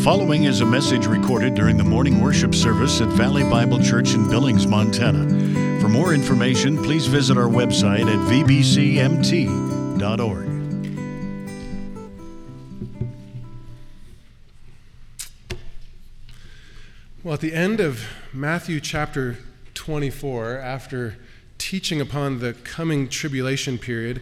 following is a message recorded during the morning worship service at Valley Bible Church in Billings, Montana. For more information, please visit our website at vbcmt.org. Well, at the end of Matthew chapter 24, after teaching upon the coming tribulation period,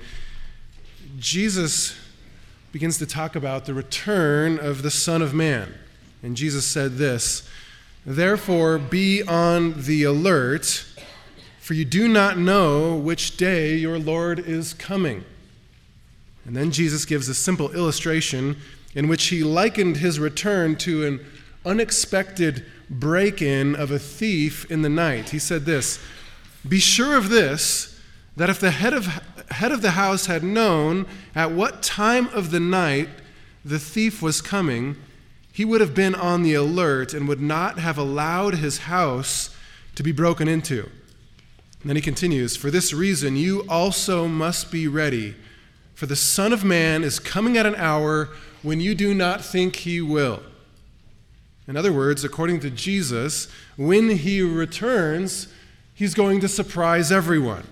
Jesus begins to talk about the return of the Son of Man. And Jesus said this, "Therefore be on the alert, for you do not know which day your Lord is coming." And then Jesus gives a simple illustration in which he likened his return to an unexpected break-in of a thief in the night. He said this, "Be sure of this, that if the head of the house had known at what time of the night the thief was coming, he would have been on the alert and would not have allowed his house to be broken into." And then he continues, "For this reason you also must be ready, for the Son of Man is coming at an hour when you do not think he will." In other words, according to Jesus, when he returns, he's going to surprise everyone.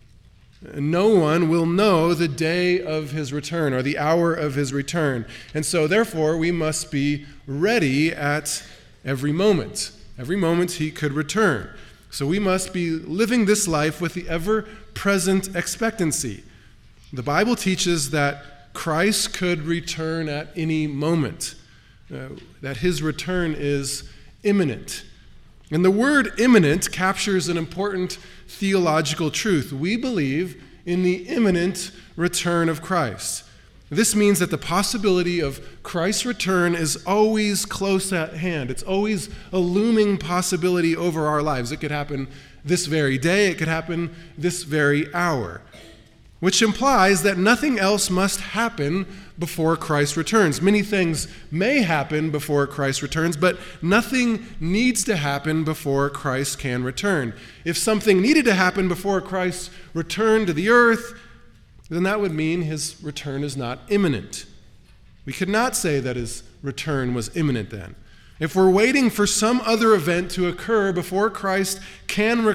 No one will know the day of his return or the hour of his return. And so, therefore, we must be ready at every moment. Every moment he could return. So we must be living this life with the ever-present expectancy. The Bible teaches that Christ could return at any moment, that his return is imminent. And the word imminent captures an important theological truth. We believe in the imminent return of Christ. This means that the possibility of Christ's return is always close at hand. It's always a looming possibility over our lives. It could happen this very day. It could happen this very hour, which implies that nothing else must happen before Christ returns. Many things may happen before Christ returns, but nothing needs to happen before Christ can return. If something needed to happen before Christ's return to the earth, then that would mean his return is not imminent. We could not say that his return was imminent then. If we're waiting for some other event to occur before Christ can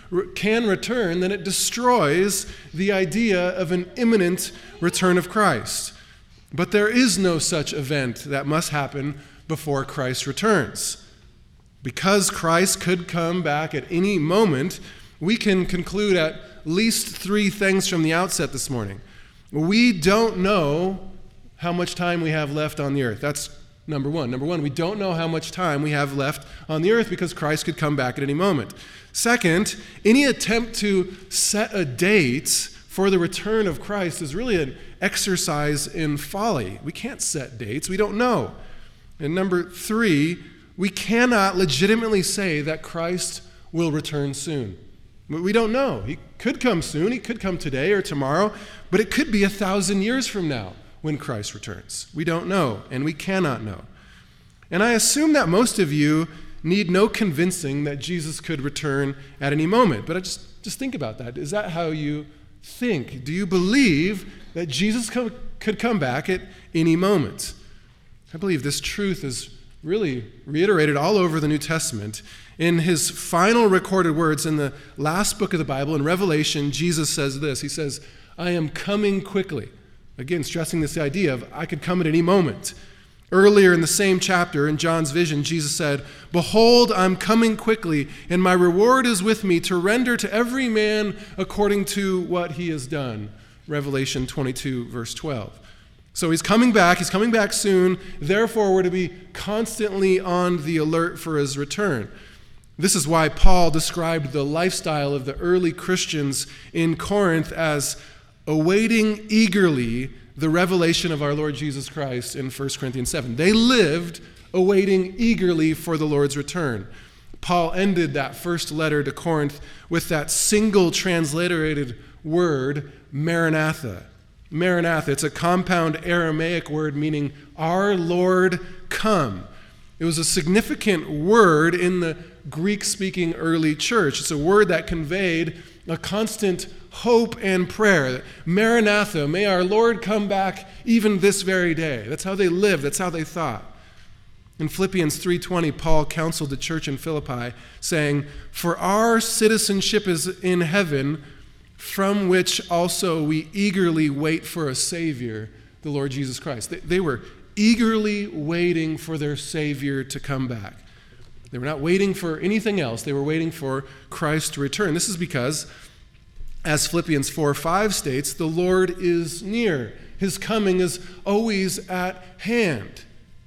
return, then it destroys the idea of an imminent return of Christ. But there is no such event that must happen before Christ returns. Because Christ could come back at any moment, we can conclude at least three things from the outset this morning. We don't know how much time we have left on the earth. That's number one. Number one, we don't know how much time we have left on the earth because Christ could come back at any moment. Second, any attempt to set a date for the return of Christ is really an exercise in folly. We can't set dates. We don't know. And number three, we cannot legitimately say that Christ will return soon. We don't know. He could come soon. He could come today or tomorrow, but it could be 1,000 years from now when Christ returns. We don't know, and we cannot know. And I assume that most of you need no convincing that Jesus could return at any moment. But just think about that. Is that how you think? Do you believe that Jesus could come back at any moment? I believe this truth is really reiterated all over the New Testament. In his final recorded words in the last book of the Bible, in Revelation, Jesus says this. He says, "I am coming quickly." Again, stressing this idea of I could come at any moment. Earlier in the same chapter, in John's vision, Jesus said, "Behold, I'm coming quickly, and my reward is with me to render to every man according to what he has done." Revelation 22, verse 12. So he's coming back soon, therefore we're to be constantly on the alert for his return. This is why Paul described the lifestyle of the early Christians in Corinth as awaiting eagerly the revelation of our Lord Jesus Christ in 1 Corinthians 7. They lived awaiting eagerly for the Lord's return. Paul ended that first letter to Corinth with that single transliterated word, Maranatha. Maranatha, it's a compound Aramaic word meaning our Lord come. It was a significant word in the Greek-speaking early church. It's a word that conveyed a constant hope and prayer. Maranatha, may our Lord come back even this very day. That's how they lived. That's how they thought. In Philippians 3:20, Paul counseled the church in Philippi, saying, "For our citizenship is in heaven, from which also we eagerly wait for a Savior, the Lord Jesus Christ." They were eagerly waiting for their Savior to come back. They were not waiting for anything else. They were waiting for Christ to return. This is because, as Philippians 4:5 states, the Lord is near. His coming is always at hand.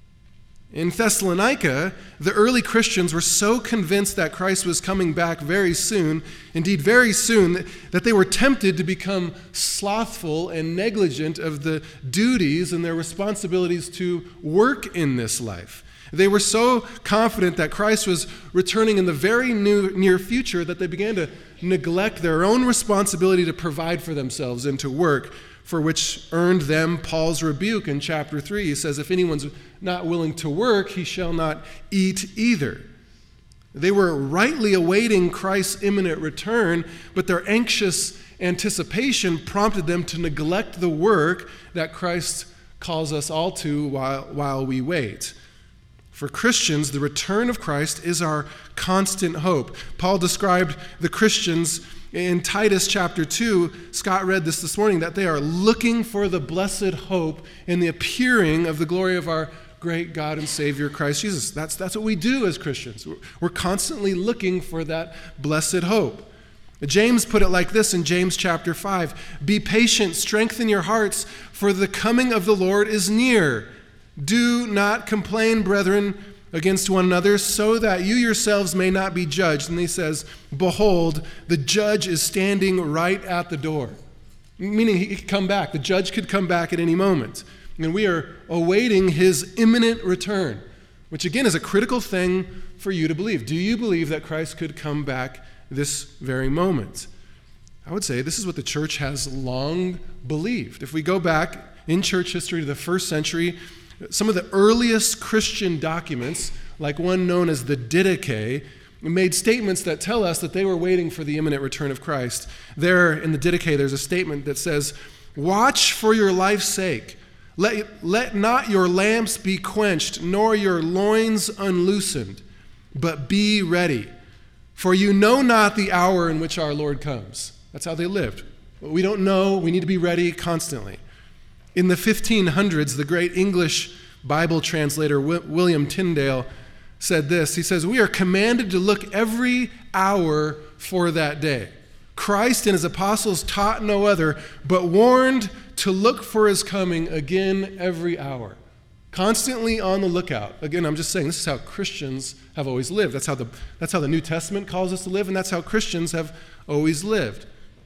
In Thessalonica, the early Christians were so convinced that Christ was coming back very soon, indeed very soon, that they were tempted to become slothful and negligent of the duties and their responsibilities to work in this life. They were so confident that Christ was returning in the very near future that they began to neglect their own responsibility to provide for themselves and to work, for which earned them Paul's rebuke in chapter 3. He says, if anyone's not willing to work, he shall not eat either. They were rightly awaiting Christ's imminent return, but their anxious anticipation prompted them to neglect the work that Christ calls us all to while we wait. For Christians, the return of Christ is our constant hope. Paul described the Christians in Titus chapter 2, Scott read this morning, that they are looking for the blessed hope in the appearing of the glory of our great God and Savior, Christ Jesus. That's what we do as Christians. We're constantly looking for that blessed hope. James put it like this in James chapter 5, "Be patient, strengthen your hearts, for the coming of the Lord is near. Do not complain, brethren, against one another, so that you yourselves may not be judged." And he says, "Behold, the judge is standing right at the door." Meaning he could come back. The judge could come back at any moment. And we are awaiting his imminent return, which again is a critical thing for you to believe. Do you believe that Christ could come back this very moment? I would say this is what the church has long believed. If we go back in church history to the first century, some of the earliest Christian documents, like one known as the Didache, made statements that tell us that they were waiting for the imminent return of Christ. There in the Didache, there's a statement that says, "Watch for your life's sake. Let not your lamps be quenched, nor your loins unloosened, but be ready. For you know not the hour in which our Lord comes." That's how they lived. But we don't know. We need to be ready constantly. In the 1500s, the great English Bible translator William Tyndale said this. He says, "We are commanded to look every hour for that day. Christ and his apostles taught no other, but warned to look for his coming again every hour." Constantly on the lookout. Again, I'm just saying this is how Christians have always lived. That's how the New Testament calls us to live, and that's how Christians have always lived.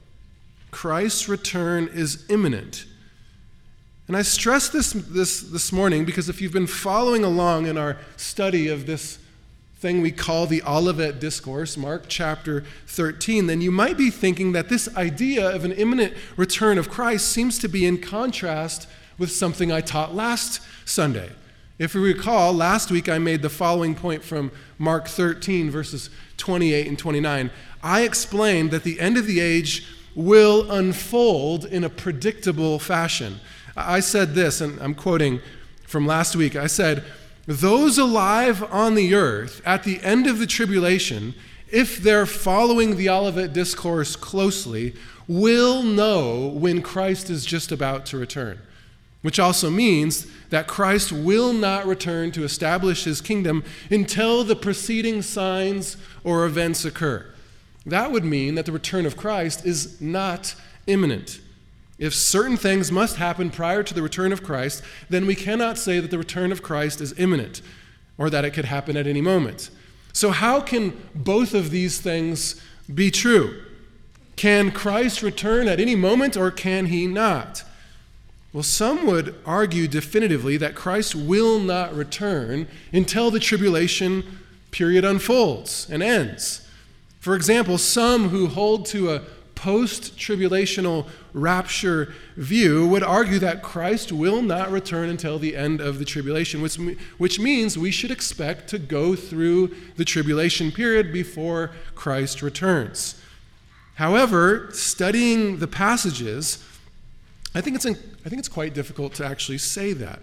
Christ's return is imminent. And I stress this morning because if you've been following along in our study of this thing we call the Olivet Discourse, Mark chapter 13, then you might be thinking that this idea of an imminent return of Christ seems to be in contrast with something I taught last Sunday. If you recall, last week I made the following point from Mark 13, verses 28 and 29. I explained that the end of the age will unfold in a predictable fashion. I said this, and I'm quoting from last week. I said, "Those alive on the earth at the end of the tribulation, if they're following the Olivet Discourse closely, will know when Christ is just about to return." Which also means that Christ will not return to establish his kingdom until the preceding signs or events occur. That would mean that the return of Christ is not imminent. If certain things must happen prior to the return of Christ, then we cannot say that the return of Christ is imminent or that it could happen at any moment. So how can both of these things be true? Can Christ return at any moment or can he not? Well, some would argue definitively that Christ will not return until the tribulation period unfolds and ends. For example, some who hold to a post-tribulational rapture view would argue that Christ will not return until the end of the tribulation, which means we should expect to go through the tribulation period before Christ returns. However, studying the passages, I think it's quite difficult to actually say that.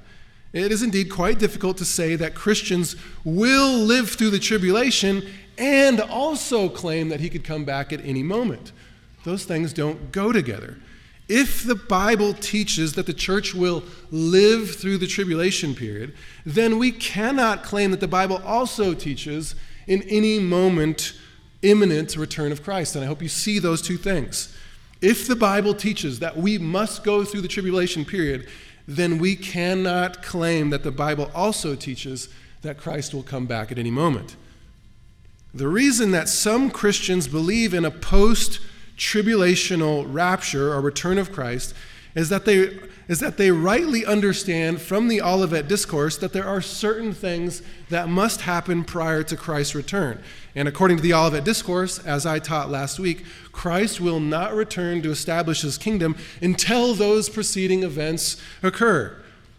It is indeed quite difficult to say that Christians will live through the tribulation and also claim that he could come back at any moment. Those things don't go together. If the Bible teaches that the church will live through the tribulation period, then we cannot claim that the Bible also teaches in any moment imminent return of Christ. And I hope you see those two things. If the Bible teaches that we must go through the tribulation period, then we cannot claim that the Bible also teaches that Christ will come back at any moment. The reason that some Christians believe in a post-tribulational rapture or return of Christ is that they rightly understand from the Olivet Discourse that there are certain things that must happen prior to Christ's return. And according to the Olivet Discourse, as I taught last week, Christ will not return to establish his kingdom until those preceding events occur.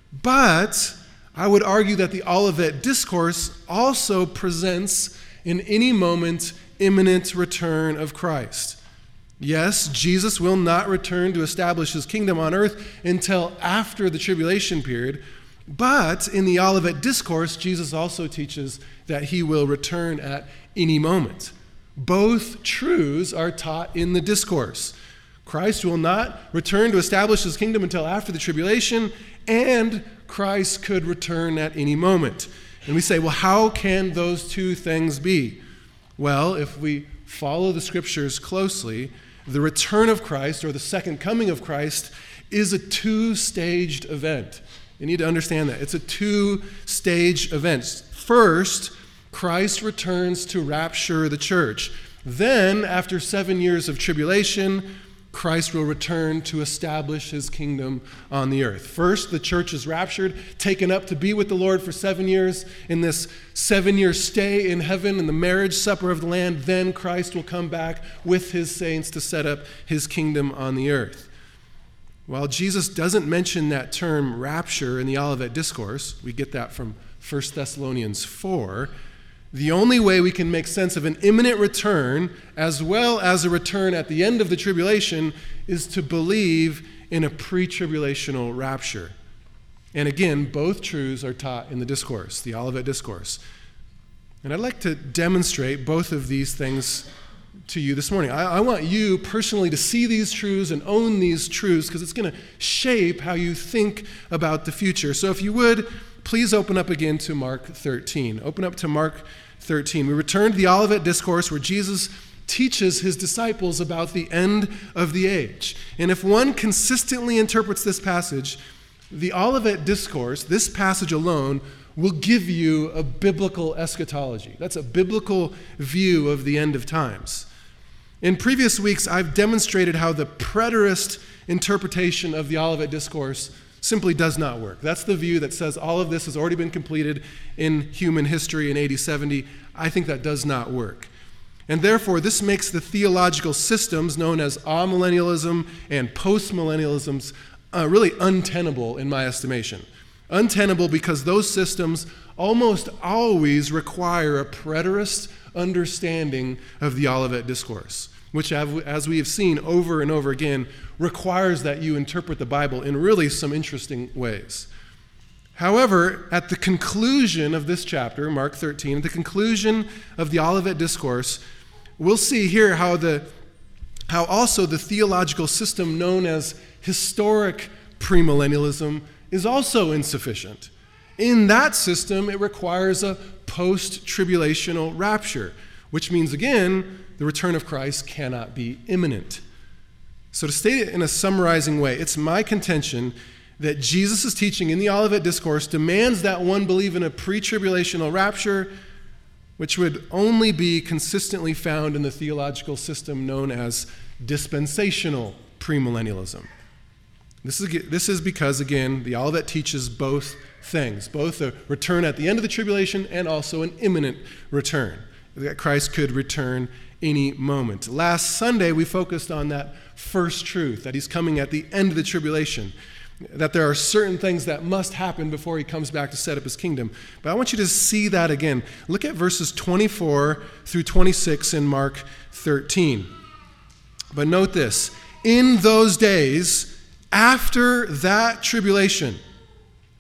But I would argue that the Olivet Discourse also presents in any moment imminent return of Christ. Yes, Jesus will not return to establish his kingdom on earth until after the tribulation period, but in the Olivet Discourse, Jesus also teaches that he will return at any moment. Both truths are taught in the discourse. Christ will not return to establish his kingdom until after the tribulation, and Christ could return at any moment. And we say, well, how can those two things be? Well, if we follow the scriptures closely, the return of Christ, or the second coming of Christ, is a two-staged event. You need to understand that. It's a two-stage event. First, Christ returns to rapture the church. Then, after 7 years of tribulation, Christ will return to establish his kingdom on the earth. First, the church is raptured, taken up to be with the Lord for 7 years in this 7-year stay in heaven in the marriage supper of the Lamb. Then Christ will come back with his saints to set up his kingdom on the earth. While Jesus doesn't mention that term rapture in the Olivet Discourse, we get that from 1 Thessalonians 4, the only way we can make sense of an imminent return, as well as a return at the end of the tribulation, is to believe in a pre-tribulational rapture. And again, both truths are taught in the discourse, the Olivet Discourse. And I'd like to demonstrate both of these things to you this morning. I want you personally to see these truths and own these truths, because it's going to shape how you think about the future. So if you would, please open up again to Mark 13. Open up to Mark 13. We return to the Olivet Discourse where Jesus teaches his disciples about the end of the age. And if one consistently interprets this passage, the Olivet Discourse, this passage alone, will give you a biblical eschatology. That's a biblical view of the end of times. In previous weeks, I've demonstrated how the preterist interpretation of the Olivet Discourse simply does not work. That's the view that says all of this has already been completed in human history in AD 70. I think that does not work. And therefore, this makes the theological systems known as amillennialism and postmillennialisms really untenable in my estimation. Untenable because those systems almost always require a preterist understanding of the Olivet Discourse, which, as we have seen over and over again, requires that you interpret the Bible in really some interesting ways. However, at the conclusion of this chapter, Mark 13, at the conclusion of the Olivet Discourse, we'll see here how also the theological system known as historic premillennialism is also insufficient. In that system, it requires a post-tribulational rapture, which means, again, the return of Christ cannot be imminent. So to state it in a summarizing way, it's my contention that Jesus' teaching in the Olivet Discourse demands that one believe in a pre-tribulational rapture, which would only be consistently found in the theological system known as dispensational premillennialism. This is because, again, the Olivet teaches both things, both a return at the end of the tribulation and also an imminent return, that Christ could return any moment. Last Sunday, we focused on that first truth, that he's coming at the end of the tribulation, that there are certain things that must happen before he comes back to set up his kingdom. But I want you to see that again. Look at verses 24 through 26 in Mark 13. But note this, in those days, after that tribulation,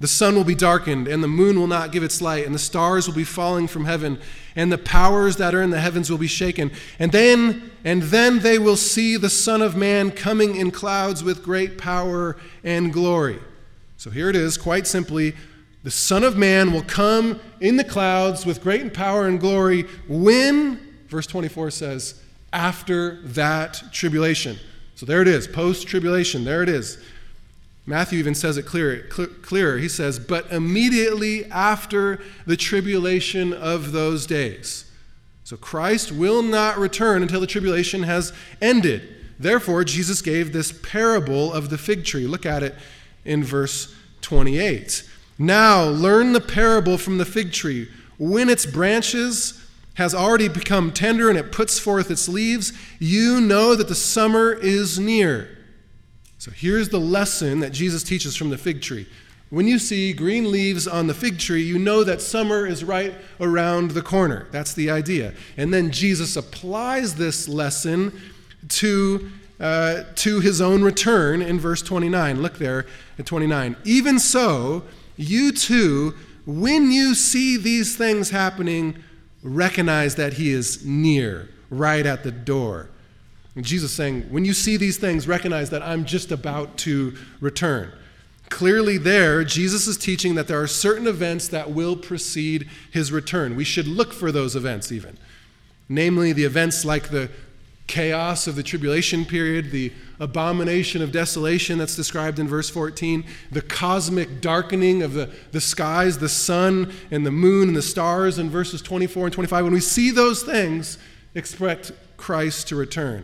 The sun will be darkened, and the moon will not give its light, and the stars will be falling from heaven, and the powers that are in the heavens will be shaken. And then they will see the Son of Man coming in clouds with great power and glory. So here it is, quite simply, the Son of Man will come in the clouds with great power and glory when, verse 24 says, after that tribulation. So there it is, post-tribulation, there it is. Matthew even says it clearer. He says, but immediately after the tribulation of those days. So Christ will not return until the tribulation has ended. Therefore, Jesus gave this parable of the fig tree. Look at it in verse 28. Now learn the parable from the fig tree. When its branches has already become tender and it puts forth its leaves, you know that the summer is near. So here's the lesson that Jesus teaches from the fig tree. When you see green leaves on the fig tree, you know that summer is right around the corner. That's the idea. And then Jesus applies this lesson to his own return in verse 29. Look there at 29. Even so, you too, when you see these things happening, recognize that he is near, right at the door. And Jesus is saying, when you see these things, recognize that I'm just about to return. Clearly there, Jesus is teaching that there are certain events that will precede his return. We should look for those events even. Namely, the events like the chaos of the tribulation period, the abomination of desolation that's described in verse 14, the cosmic darkening of the skies, the sun and the moon and the stars in verses 24 and 25. When we see those things, expect Christ to return.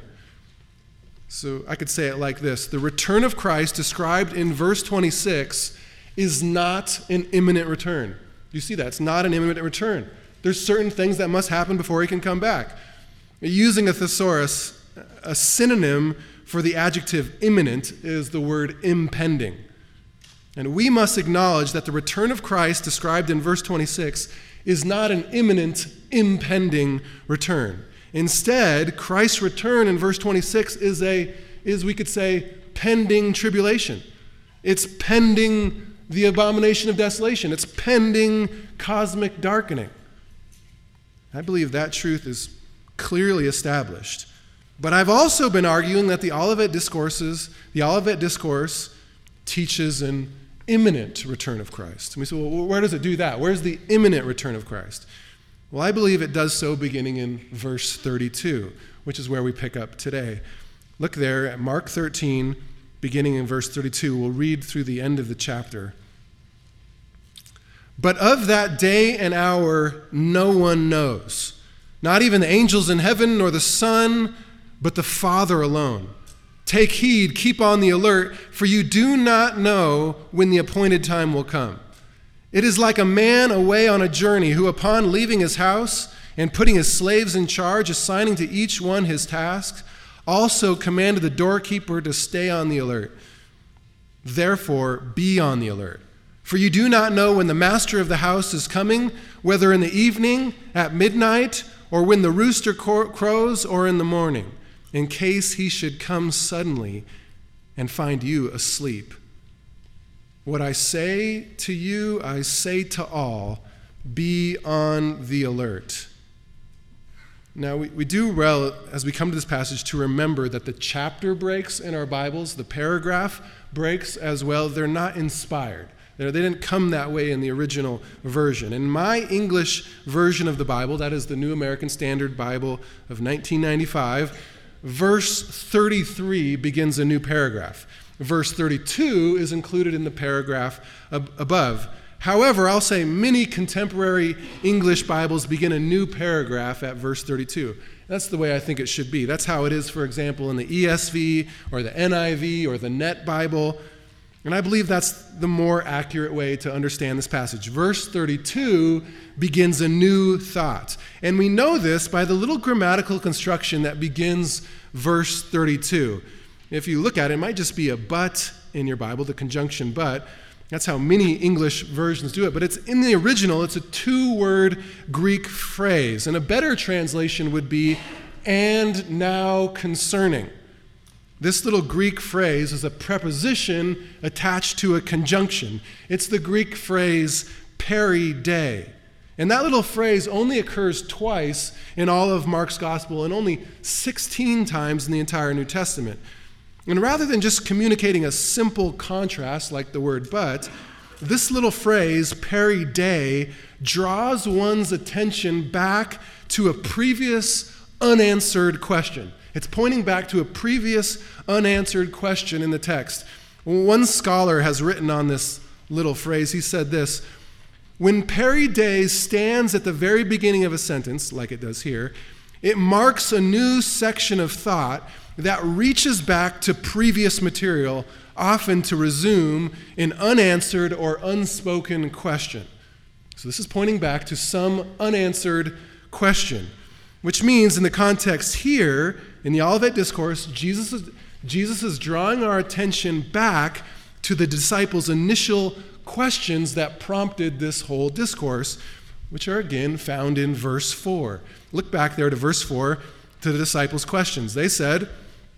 So I could say it like this. The return of Christ described in verse 26 is not an imminent return. You see that? It's not an imminent return. There's certain things that must happen before he can come back. Using a thesaurus, a synonym for the adjective imminent is the word impending. And we must acknowledge that the return of Christ described in verse 26 is not an imminent, impending return. Instead, Christ's return in verse 26 is we could say, pending tribulation. It's pending the abomination of desolation. It's pending cosmic darkening. I believe that truth is clearly established. But I've also been arguing that the Olivet Discourse teaches an imminent return of Christ. And we say, well, where does it do that? Where's the imminent return of Christ? Well, I believe it does so beginning in verse 32, which is where we pick up today. Look there at Mark 13, beginning in verse 32. We'll read through the end of the chapter. But of that day and hour no one knows, not even the angels in heaven nor the Son, but the Father alone. Take heed, keep on the alert, for you do not know when the appointed time will come. It is like a man away on a journey who, upon leaving his house and putting his slaves in charge, assigning to each one his task, also commanded the doorkeeper to stay on the alert. Therefore, be on the alert. For you do not know when the master of the house is coming, whether in the evening, at midnight, or when the rooster crows, or in the morning, in case he should come suddenly and find you asleep. What I say to you, I say to all, be on the alert. Now, we do well, as we come to this passage, to remember that the chapter breaks in our Bibles, the paragraph breaks as well, they're not inspired. They didn't come that way in the original version. In my English version of the Bible, that is the New American Standard Bible of 1995, verse 33 begins a new paragraph. Verse 32 is included in the paragraph above. However, I'll say many contemporary English Bibles begin a new paragraph at verse 32. That's the way I think it should be. That's how it is, for example, in the ESV or the NIV or the Net Bible. And I believe that's the more accurate way to understand this passage. Verse 32 begins a new thought. And we know this by the little grammatical construction that begins verse 32. If you look at it, it might just be a but in your Bible, the conjunction but. That's how many English versions do it. But it's in the original, it's a two-word Greek phrase. And a better translation would be, and now concerning. This little Greek phrase is a preposition attached to a conjunction. It's the Greek phrase peri-de. And that little phrase only occurs twice in all of Mark's gospel and only 16 times in the entire New Testament. And rather than just communicating a simple contrast like the word but, this little phrase, peri-de, draws one's attention back to a previous unanswered question. It's pointing back to a previous unanswered question in the text. One scholar has written on this little phrase. He said this: when peri-de stands at the very beginning of a sentence, like it does here, it marks a new section of thought that reaches back to previous material, often to resume an unanswered or unspoken question. So this is pointing back to some unanswered question, which means in the context here, in the Olivet Discourse, Jesus is drawing our attention back to the disciples' initial questions that prompted this whole discourse, which are again found in verse 4. Look back there to verse 4, to the disciples' questions. They said,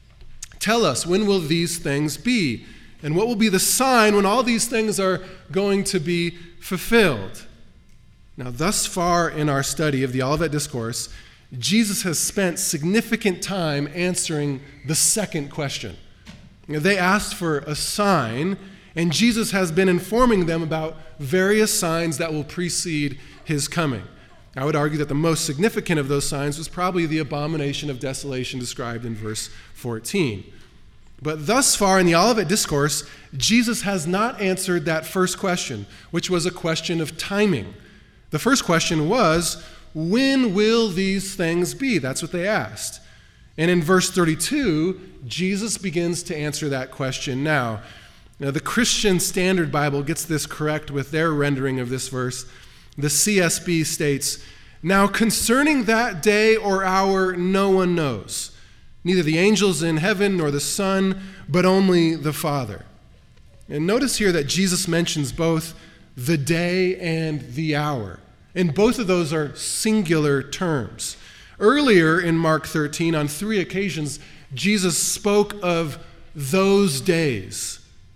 "Tell us, when will these things be? And what will be the sign when all these things are going to be fulfilled?" Now, thus far in our study of the Olivet Discourse, Jesus has spent significant time answering the second question. They asked for a sign, and Jesus has been informing them about various signs that will precede his coming. I would argue that the most significant of those signs was probably the abomination of desolation described in verse 14. But thus far in the Olivet Discourse, Jesus has not answered that first question, which was a question of timing. The first question was, when will these things be? That's what they asked. And in verse 32, Jesus begins to answer that question now. Now, the Christian Standard Bible gets this correct with their rendering of this verse. The CSB states, "Now concerning that day or hour no one knows, neither the angels in heaven nor the Son, but only the Father." And notice here that Jesus mentions both the day and the hour. And both of those are singular terms. Earlier in Mark 13, on 3 occasions, Jesus spoke of those days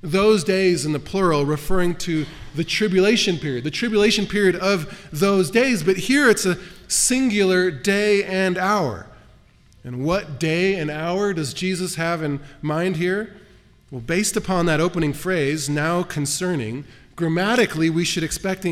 in the plural, referring to the tribulation period of those days. But here it's a singular day and hour. And what day and hour does Jesus have in mind here? Well, based upon that opening phrase, "now concerning," grammatically we should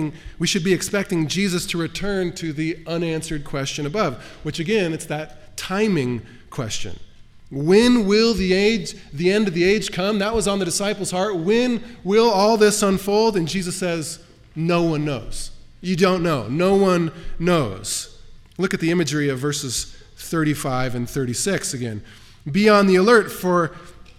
be expecting Jesus to return to the unanswered question above, which again, it's that timing question. When will the end of the age come? That was on the disciples' heart. When will all this unfold? And Jesus says, no one knows. You don't know. No one knows. Look at the imagery of verses 35 and 36 again. "Be on the alert, for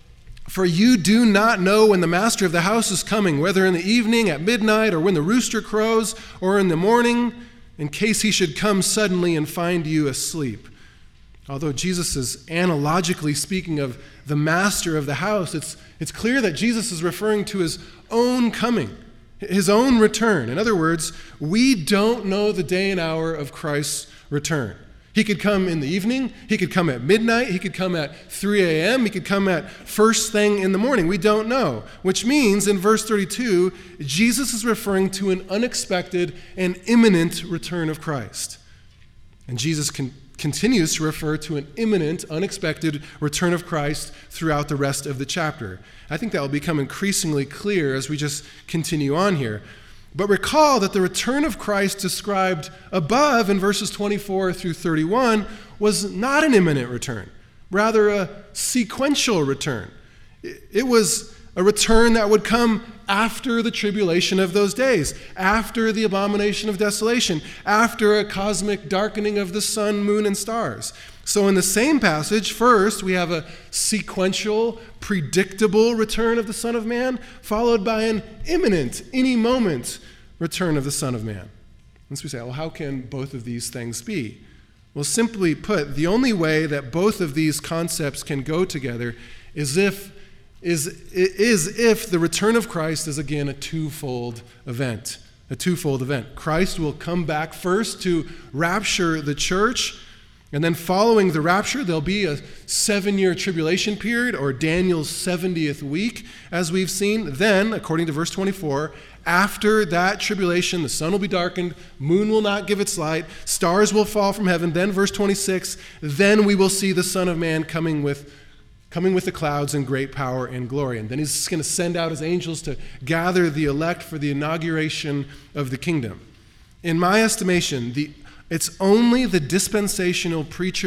you do not know when the master of the house is coming, whether in the evening, at midnight, or when the rooster crows, or in the morning, in case he should come suddenly and find you asleep." Although Jesus is analogically speaking of the master of the house, it's clear that Jesus is referring to his own coming, his own return. In other words, we don't know the day and hour of Christ's return. He could come in the evening, he could come at midnight, he could come at 3 a.m., he could come at first thing in the morning. We don't know, which means in verse 32, Jesus is referring to an unexpected and imminent return of Christ. And Jesus continues to refer to an imminent, unexpected return of Christ throughout the rest of the chapter. I think that will become increasingly clear as we just continue on here. But recall that the return of Christ described above in verses 24 through 31 was not an imminent return, rather a sequential return. It was a return that would come after the tribulation of those days, after the abomination of desolation, after a cosmic darkening of the sun, moon, and stars. So in the same passage, first we have a sequential, predictable return of the Son of Man, followed by an imminent, any moment return of the Son of Man. And so we say, well, how can both of these things be? Well, simply put, the only way that both of these concepts can go together is if the return of Christ is again a twofold event. Christ will come back first to rapture the church, And then following the rapture, there'll be a 7-year tribulation period, or Daniel's 70th week, as we've seen. Then, according to verse 24, after that tribulation, the sun will be darkened, moon will not give its light, stars will fall from heaven. Then, verse 26, then we will see the Son of Man coming with the clouds in great power and glory. And then he's going to send out his angels to gather the elect for the inauguration of the kingdom. In my estimation, it's only the dispensational,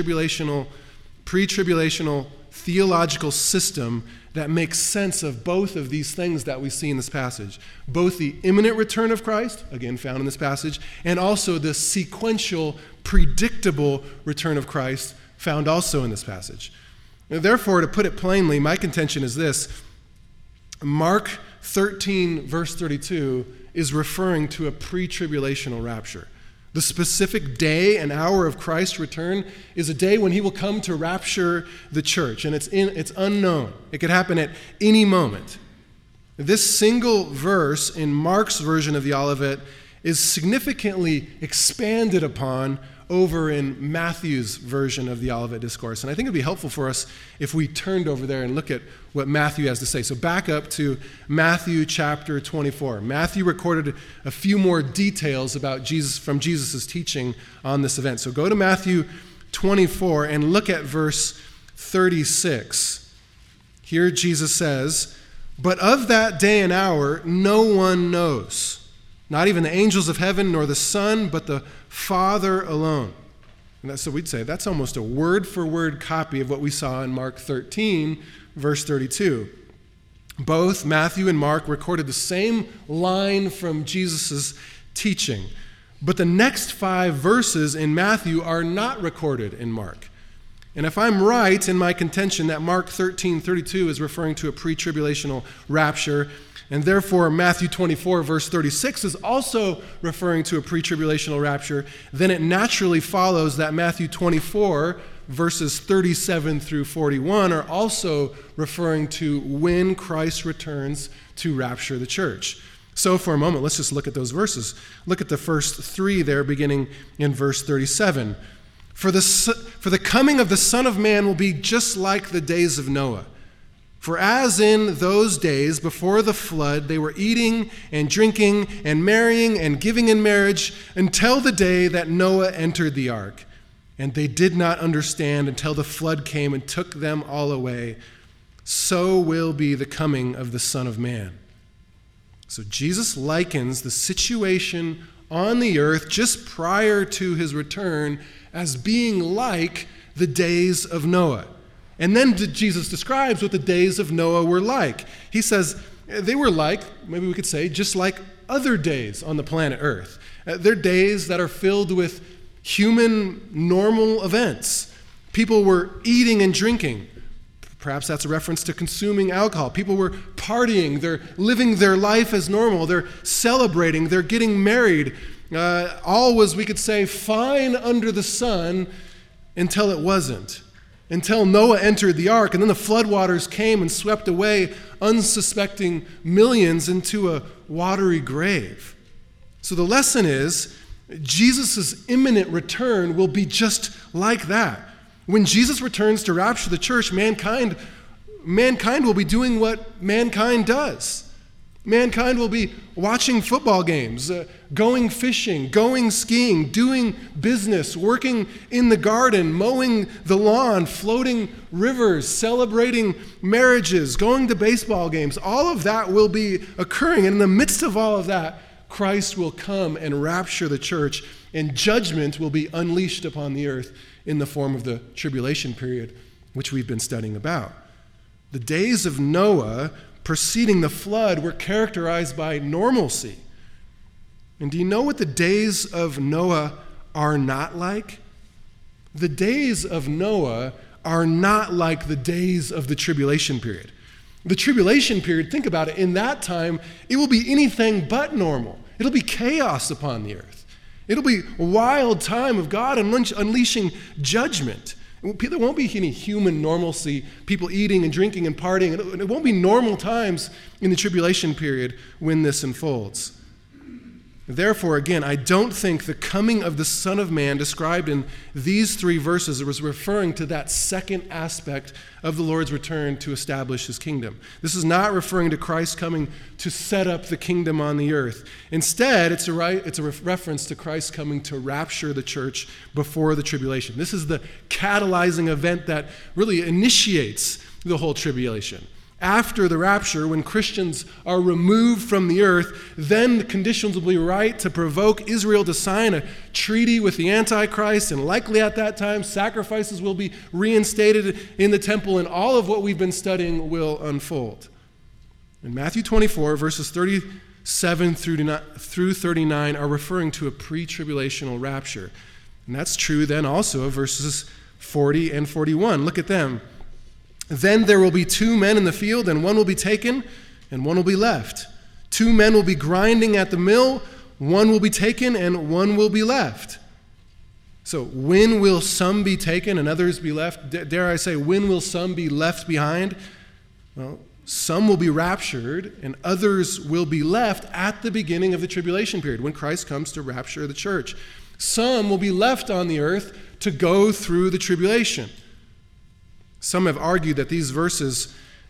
pre-tribulational theological system that makes sense of both of these things that we see in this passage. Both the imminent return of Christ, again found in this passage, and also the sequential, predictable return of Christ, found also in this passage. And therefore, to put it plainly, my contention is this: Mark 13, verse 32, is referring to a pre-tribulational rapture. The specific day and hour of Christ's return is a day when he will come to rapture the church, and it's unknown. It could happen at any moment. This single verse in Mark's version of the Olivet is significantly expanded upon over in Matthew's version of the Olivet Discourse. And I think it would be helpful for us if we turned over there and look at what Matthew has to say. So back up to Matthew chapter 24. Matthew recorded a few more details about Jesus from Jesus' teaching on this event. So go to Matthew 24 and look at verse 36. Here Jesus says, "But of that day and hour no one knows, not even the angels of heaven nor the Son, but the Father alone." And so we'd say that's almost a word-for-word copy of what we saw in Mark 13, verse 32. Both Matthew and Mark recorded the same line from Jesus' teaching, but the next 5 verses in Matthew are not recorded in Mark. And if I'm right in my contention that Mark 13:32 is referring to a pre-tribulational rapture, and therefore Matthew 24, verse 36 is also referring to a pre-tribulational rapture, then it naturally follows that Matthew 24, verses 37 through 41 are also referring to when Christ returns to rapture the church. So for a moment, let's just look at those verses. Look at the first 3 there, beginning in verse 37. For the coming of the Son of Man will be just like the days of Noah. For as in those days before the flood, they were eating and drinking and marrying and giving in marriage until the day that Noah entered the ark. And they did not understand until the flood came and took them all away. So will be the coming of the Son of Man. So Jesus likens the situation on the earth just prior to his return as being like the days of Noah. And then Jesus describes what the days of Noah were like. He says they were like, maybe we could say, just like other days on the planet Earth. They're days that are filled with human normal events. People were eating and drinking. Perhaps that's a reference to consuming alcohol. People were partying. They're living their life as normal. They're celebrating. They're getting married. All was, we could say, fine under the sun until it wasn't. Until Noah entered the ark, and then the floodwaters came and swept away unsuspecting millions into a watery grave. So the lesson is, Jesus' imminent return will be just like that. When Jesus returns to rapture the church, mankind will be doing what mankind does. Mankind will be watching football games, going fishing, going skiing, doing business, working in the garden, mowing the lawn, floating rivers, celebrating marriages, going to baseball games. All of that will be occurring. And in the midst of all of that, Christ will come and rapture the church, and judgment will be unleashed upon the earth in the form of the tribulation period, which we've been studying about. The days of Noah preceding the flood were characterized by normalcy. And do you know what the days of Noah are not like? The days of Noah are not like the days of the tribulation period. The tribulation period, think about it, in that time, it will be anything but normal. It'll be chaos upon the earth. It'll be a wild time of God unleashing judgment. There won't be any human normalcy, people eating and drinking and partying. It won't be normal times in the tribulation period when this unfolds. Therefore, again, I don't think the coming of the Son of Man described in these 3 verses was referring to that second aspect of the Lord's return to establish his kingdom. This is not referring to Christ coming to set up the kingdom on the earth. Instead, it's a reference to Christ coming to rapture the church before the tribulation. This is the catalyzing event that really initiates the whole tribulation. After the rapture, when Christians are removed from the earth, then the conditions will be right to provoke Israel to sign a treaty with the Antichrist, and likely at that time, sacrifices will be reinstated in the temple, and all of what we've been studying will unfold. In Matthew 24, verses 37 through 39 are referring to a pre-tribulational rapture. And that's true then also of verses 40 and 41. Look at them. Then there will be 2 men in the field, and one will be taken, and one will be left. 2 men will be grinding at the mill, one will be taken, and one will be left. So when will some be taken and others be left? Dare I say, when will some be left behind? Well, some will be raptured, and others will be left at the beginning of the tribulation period, when Christ comes to rapture the church. Some will be left on the earth to go through the tribulation. Some have argued that these verses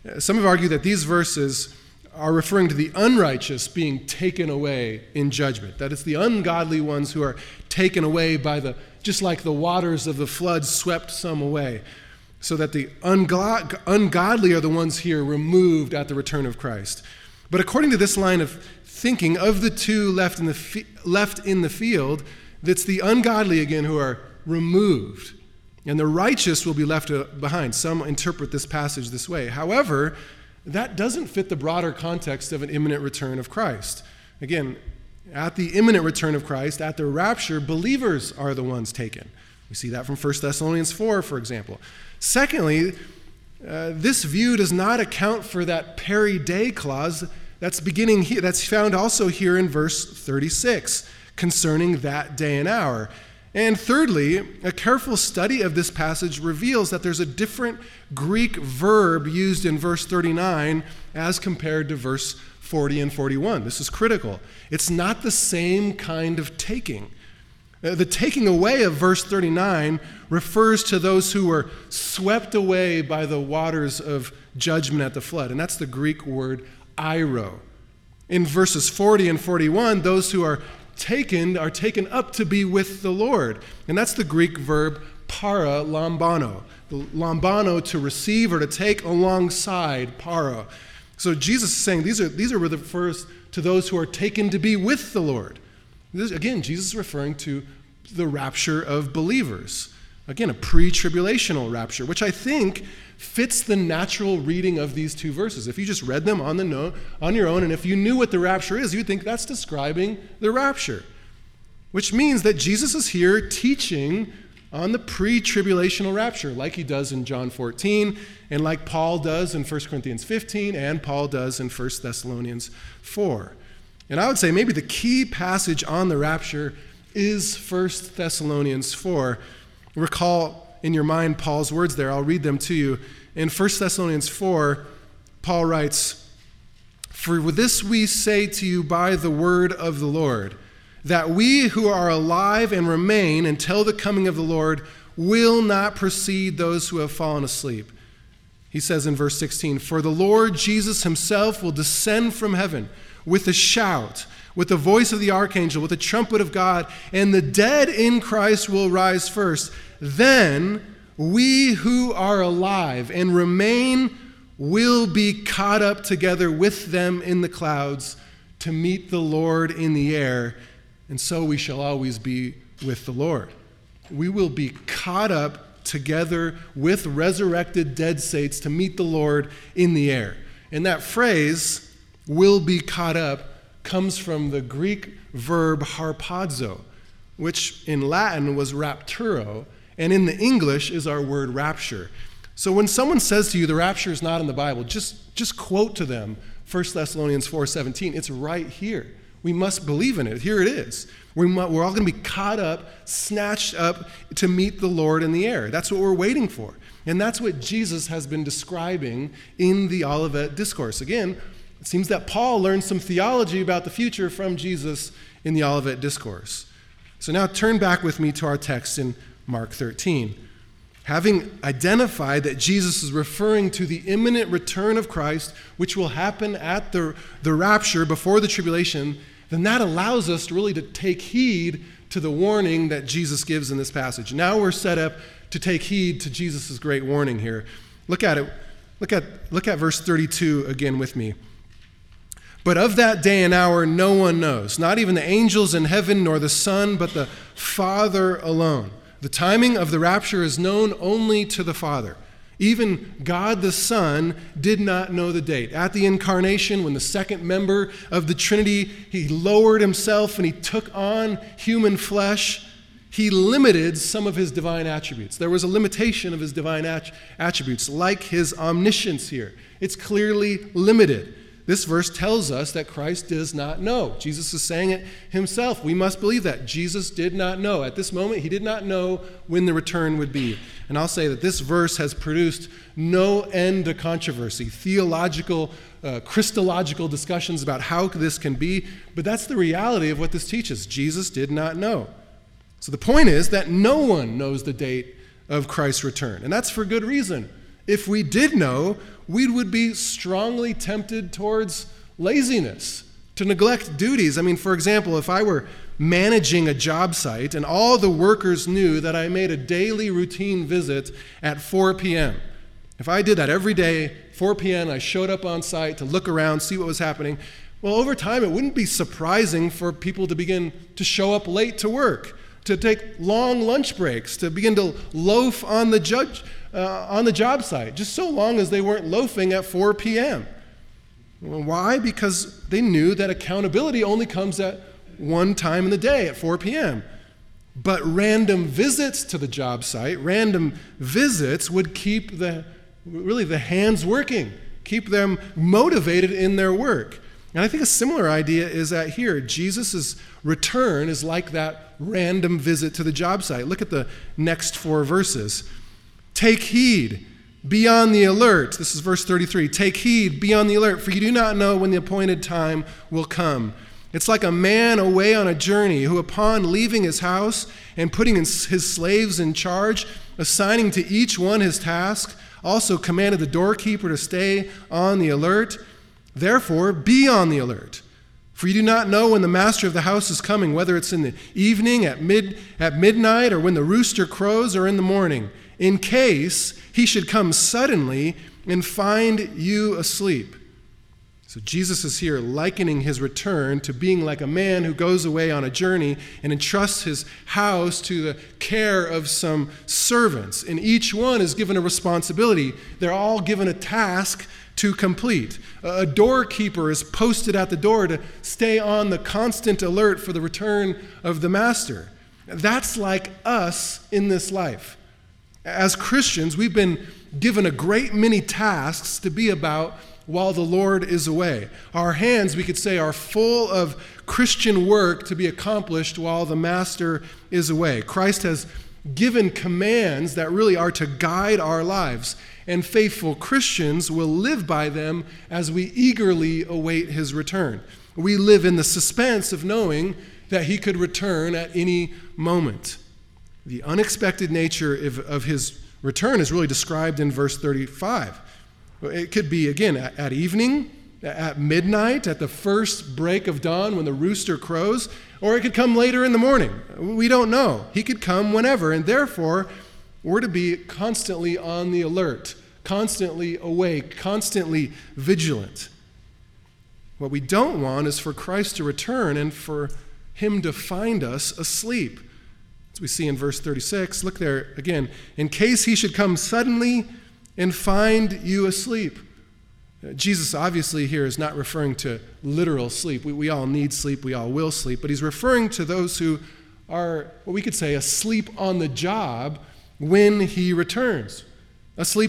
are referring to the unrighteous being taken away in judgment. That it's the ungodly ones who are taken away just like the waters of the flood swept some away. So that the ungodly are the ones here removed at the return of Christ. But according to this line of thinking, of the 2 left in the field, it's the ungodly again who are removed. And the righteous will be left behind. Some interpret this passage this way. However, that doesn't fit the broader context of an imminent return of Christ. Again, at the imminent return of Christ, at the rapture, believers are the ones taken. We see that from 1 Thessalonians 4, for example. Secondly, this view does not account for that peri-day clause that's found also here in verse 36 concerning that day and hour. And thirdly, a careful study of this passage reveals that there's a different Greek verb used in verse 39 as compared to verse 40 and 41. This is critical. It's not the same kind of taking. The taking away of verse 39 refers to those who were swept away by the waters of judgment at the flood, and that's the Greek word airo. In verses 40 and 41, those who are taken up to be with the Lord. And that's the Greek verb para lambano. Lambano, to receive or to take alongside para. So Jesus is saying these are refers to those who are taken to be with the Lord. Again, Jesus is referring to the rapture of believers. Again, a pre-tribulational rapture, which I think fits the natural reading of these 2 verses. If you just read them on your own, and if you knew what the rapture is, you'd think that's describing the rapture. Which means that Jesus is here teaching on the pre-tribulational rapture, like he does in John 14, and like Paul does in 1 Corinthians 15, and Paul does in 1 Thessalonians 4. And I would say maybe the key passage on the rapture is 1 Thessalonians 4. Recall in your mind Paul's words there. I'll read them to you. In 1 Thessalonians 4, Paul writes, "For this we say to you by the word of the Lord, that we who are alive and remain until the coming of the Lord will not precede those who have fallen asleep." He says in verse 16, "For the Lord Jesus himself will descend from heaven with a shout, with the voice of the archangel, with the trumpet of God, and the dead in Christ will rise first. Then we who are alive and remain will be caught up together with them in the clouds to meet the Lord in the air, and so we shall always be with the Lord." We will be caught up together with resurrected dead saints to meet the Lord in the air. And that phrase, "will be caught up," comes from the Greek verb harpazo, which in Latin was rapturo, and in the English is our word rapture. So when someone says to you the rapture is not in the Bible, just quote to them 1 Thessalonians 4:17. It's right here. We must believe in it. Here it is. We're all going to be caught up, snatched up to meet the Lord in the air. That's what we're waiting for. And that's what Jesus has been describing in the Olivet Discourse. Again, It seems that Paul learned some theology about the future from Jesus in the Olivet Discourse. So now turn back with me to our text in Mark 13. Having identified that Jesus is referring to the imminent return of Christ, which will happen at the rapture before the tribulation, then that allows us really to take heed to the warning that Jesus gives in this passage. Now we're set up to take heed to Jesus' great warning here. Look at it. Look at verse 32 again with me. But of that day and hour no one knows, not even the angels in heaven nor the Son, but the Father alone. The timing of the rapture is known only to the Father. Even God the Son did not know the date. At the incarnation, when the second member of the Trinity, he lowered himself and he took on human flesh, he limited some of his divine attributes. There was a limitation of his divine attributes, like his omniscience here. It's clearly limited. This verse tells us that Christ does not know. Jesus is saying it himself. We must believe that. Jesus did not know. At this moment, he did not know when the return would be. And I'll say that this verse has produced no end to controversy, theological, Christological discussions about how this can be, but that's the reality of what this teaches. Jesus did not know. So the point is that no one knows the date of Christ's return, and that's for good reason. If we did know, we would be strongly tempted towards laziness, to neglect duties. I mean, for example, if I were managing a job site and all the workers knew that I made a daily routine visit at 4 p.m., if I did that every day, 4 p.m., I showed up on site to look around, see what was happening, well, over time, it wouldn't be surprising for people to begin to show up late to work, to take long lunch breaks, to begin to loaf on the job site, just so long as they weren't loafing at 4 p.m. Well, why? Because they knew that accountability only comes at one time in the day, at 4 p.m. But random visits to the job site, random visits would keep the hands working, keep them motivated in their work. And I think a similar idea is that here, Jesus' return is like that random visit to the job site. Look at the next 4 verses. Take heed, be on the alert. This is verse 33. Take heed, be on the alert, for you do not know when the appointed time will come. It's like a man away on a journey who, upon leaving his house and putting his slaves in charge, assigning to each one his task, also commanded the doorkeeper to stay on the alert. Therefore, be on the alert, for you do not know when the master of the house is coming, whether it's in the evening, at midnight, or when the rooster crows, or in the morning, in case he should come suddenly and find you asleep. So Jesus is here likening his return to being like a man who goes away on a journey and entrusts his house to the care of some servants. And each one is given a responsibility. They're all given a task to complete. A doorkeeper is posted at the door to stay on the constant alert for the return of the master. That's like us in this life. As Christians, we've been given a great many tasks to be about while the Lord is away. Our hands, we could say, are full of Christian work to be accomplished while the master is away. Christ has given commands that really are to guide our lives, and faithful Christians will live by them as we eagerly await his return. We live in the suspense of knowing that he could return at any moment. The unexpected nature of his return is really described in verse 35. It could be, again, at evening, at midnight, at the first break of dawn when the rooster crows, or it could come later in the morning. We don't know. He could come whenever, and therefore, we're to be constantly on the alert, constantly awake, constantly vigilant. What we don't want is for Christ to return and for him to find us asleep. As we see in verse 36, look there again. In case he should come suddenly and find you asleep. Jesus obviously here is not referring to literal sleep. We all need sleep. We all will sleep. But he's referring to those who are, what we could say, asleep on the job when he returns. Asleep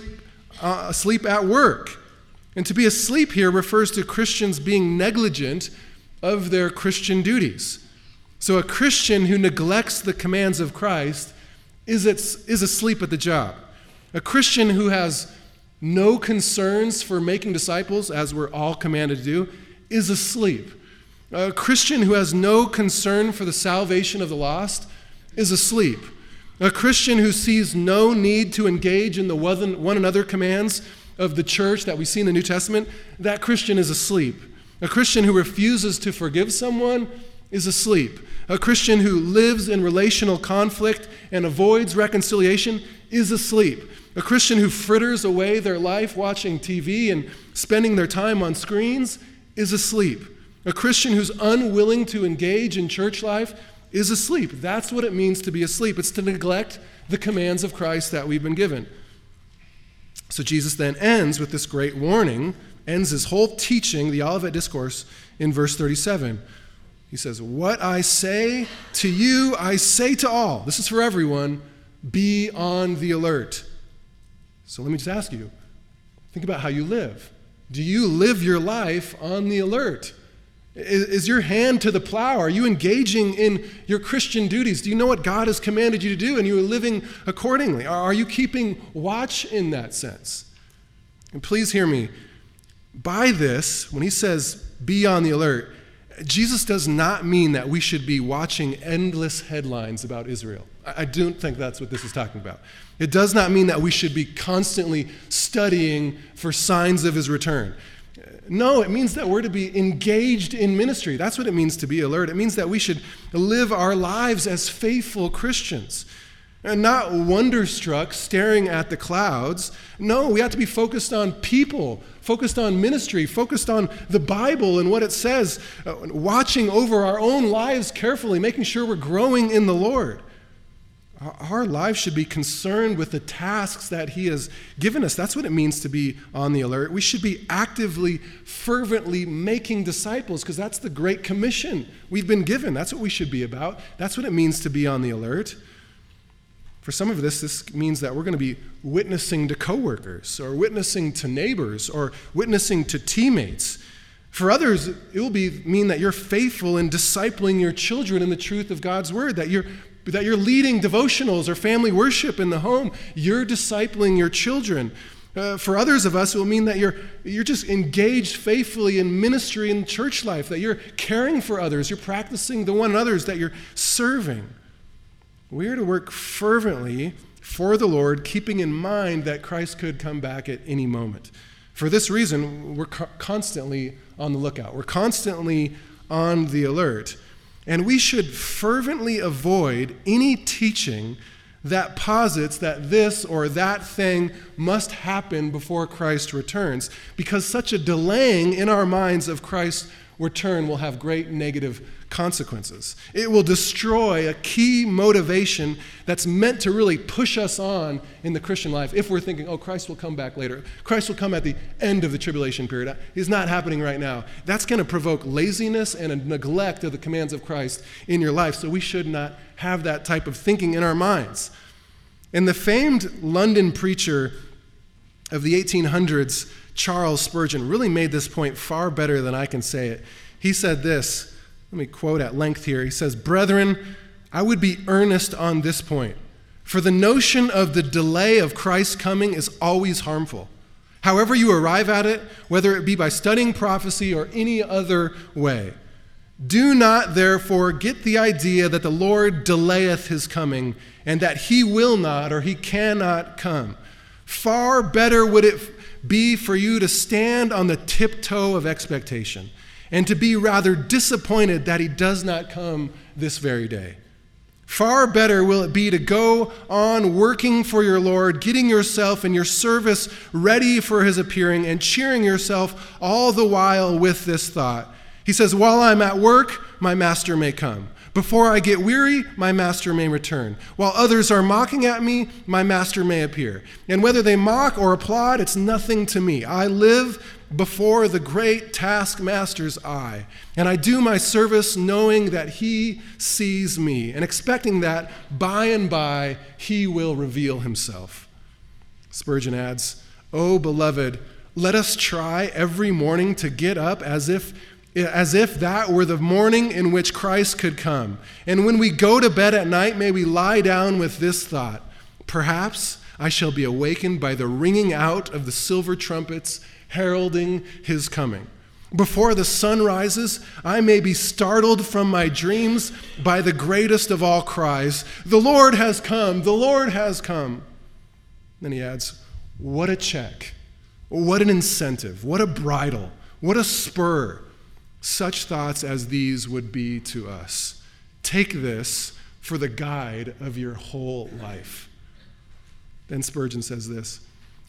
at work. And to be asleep here refers to Christians being negligent of their Christian duties. So a Christian who neglects the commands of Christ is asleep at the job. A Christian who has no concerns for making disciples, as we're all commanded to do, is asleep. A Christian who has no concern for the salvation of the lost is asleep. A Christian who sees no need to engage in the one another commands of the church that we see in the New Testament, that Christian is asleep. A Christian who refuses to forgive someone is asleep. A Christian who lives in relational conflict and avoids reconciliation is asleep. A Christian who fritters away their life watching TV and spending their time on screens is asleep. A Christian who's unwilling to engage in church life is asleep. That's what it means to be asleep. It's to neglect the commands of Christ that we've been given. So Jesus then ends with this great warning, ends his whole teaching, the Olivet Discourse, in verse 37. He says, "What I say to you, I say to all." This is for everyone. Be on the alert. So let me just ask you, think about how you live. Do you live your life on the alert? Is your hand to the plow? Are you engaging in your Christian duties? Do you know what God has commanded you to do and you are living accordingly? Are you keeping watch in that sense? And please hear me. By this, when he says be on the alert, Jesus does not mean that we should be watching endless headlines about Israel. I don't think that's what this is talking about. It does not mean that we should be constantly studying for signs of his return. No, it means that we're to be engaged in ministry. That's what it means to be alert. It means that we should live our lives as faithful Christians and not wonderstruck staring at the clouds. No, we have to be focused on people, focused on ministry, focused on the Bible and what it says, watching over our own lives carefully, making sure we're growing in the Lord. Our lives should be concerned with the tasks that he has given us. That's what it means to be on the alert. We should be actively, fervently making disciples because that's the great commission we've been given. That's what we should be about. That's what it means to be on the alert. For some of this means that we're going to be witnessing to coworkers or witnessing to neighbors or witnessing to teammates. For others, it will mean that you're faithful in discipling your children in the truth of God's word, that you're leading devotionals or family worship in the home. You're discipling your children. For others of us, it will mean that you're just engaged faithfully in ministry and church life, that you're caring for others, you're practicing the one another's, that you're serving. We are to work fervently for the Lord, keeping in mind that Christ could come back at any moment. For this reason, we're constantly on the lookout. We're constantly on the alert. And we should fervently avoid any teaching that posits that this or that thing must happen before Christ returns, because such a delaying in our minds of Christ's return will have great negative consequences. It will destroy a key motivation that's meant to really push us on in the Christian life if we're thinking, oh, Christ will come back later. Christ will come at the end of the tribulation period. It's not happening right now. That's going to provoke laziness and a neglect of the commands of Christ in your life, so we should not have that type of thinking in our minds. And the famed London preacher of the 1800s, Charles Spurgeon, really made this point far better than I can say it. He said this, let me quote at length here. He says, "Brethren, I would be earnest on this point, for the notion of the delay of Christ's coming is always harmful. However you arrive at it, whether it be by studying prophecy or any other way, do not therefore get the idea that the Lord delayeth his coming and that he will not or he cannot come. Far better would it be for you to stand on the tiptoe of expectation and to be rather disappointed that he does not come this very day. Far better will it be to go on working for your Lord, getting yourself and your service ready for his appearing and cheering yourself all the while with this thought." He says, "While I'm at work, my master may come. Before I get weary, my master may return. While others are mocking at me, my master may appear. And whether they mock or applaud, it's nothing to me. I live before the great taskmaster's eye, and I do my service knowing that he sees me and expecting that by and by he will reveal himself." Spurgeon adds, "Oh, beloved, let us try every morning to get up as if that were the morning in which Christ could come. And when we go to bed at night, may we lie down with this thought: perhaps I shall be awakened by the ringing out of the silver trumpets heralding his coming. Before the sun rises, I may be startled from my dreams by the greatest of all cries, the Lord has come, the Lord has come. Then he adds, what a check, what an incentive, what a bridle, what a spur such thoughts as these would be to us. Take this for the guide of your whole life. Then Spurgeon says this,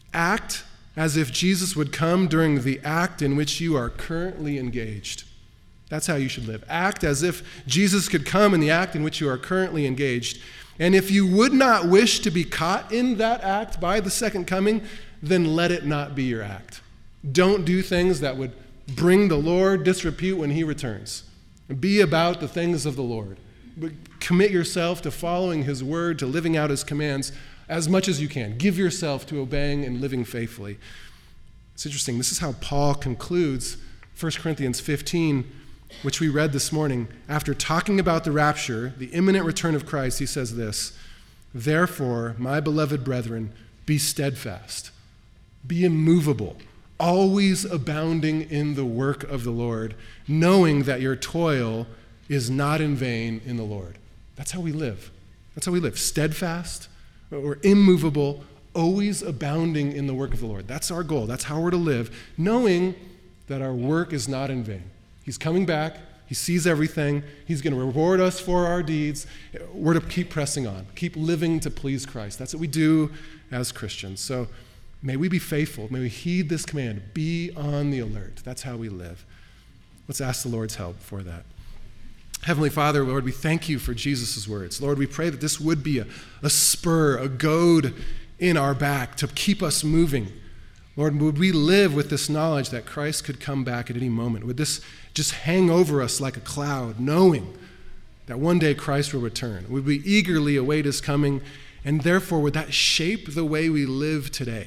act as if Jesus would come during the act in which you are currently engaged. That's how you should live. Act as if Jesus could come in the act in which you are currently engaged. And if you would not wish to be caught in that act by the second coming, then let it not be your act. Don't do things that would bring the Lord disrepute when he returns. Be about the things of the Lord. Commit yourself to following his word, to living out his commands as much as you can. Give yourself to obeying and living faithfully. It's interesting. This is how Paul concludes 1 Corinthians 15, which we read this morning. After talking about the rapture, the imminent return of Christ, he says this, therefore, my beloved brethren, be steadfast, be immovable, always abounding in the work of the Lord, knowing that your toil is not in vain in the Lord. That's how we live. That's how we live. Steadfast, or immovable, always abounding in the work of the Lord. That's our goal. That's how we're to live, knowing that our work is not in vain. He's coming back. He sees everything. He's going to reward us for our deeds. We're to keep pressing on, keep living to please Christ. That's what we do as Christians. So may we be faithful. May we heed this command. Be on the alert. That's how we live. Let's ask the Lord's help for that. Heavenly Father, Lord, we thank you for Jesus' words. Lord, we pray that this would be a spur, a goad in our back to keep us moving. Lord, would we live with this knowledge that Christ could come back at any moment? Would this just hang over us like a cloud, knowing that one day Christ will return? Would we eagerly await his coming? And therefore, would that shape the way we live today?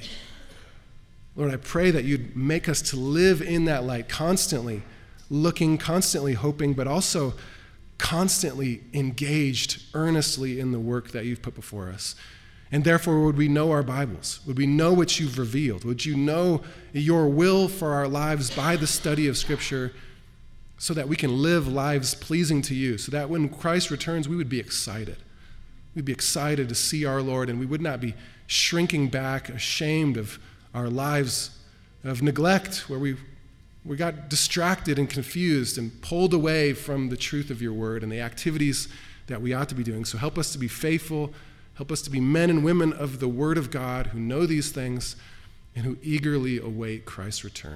Lord, I pray that you'd make us to live in that light, constantly looking, constantly hoping, but also constantly engaged earnestly in the work that you've put before us. And therefore, would we know our Bibles? Would we know what you've revealed? Would you know your will for our lives by the study of Scripture so that we can live lives pleasing to you, so that when Christ returns, we would be excited. We'd be excited to see our Lord, and we would not be shrinking back, ashamed of our lives of neglect, where we got distracted and confused and pulled away from the truth of your word and the activities that we ought to be doing. So help us to be faithful. Help us to be men and women of the word of God who know these things and who eagerly await Christ's return.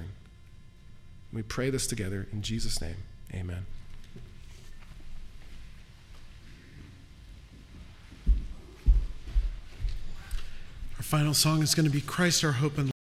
We pray this together in Jesus' name. Amen. Our final song is going to be Christ Our Hope and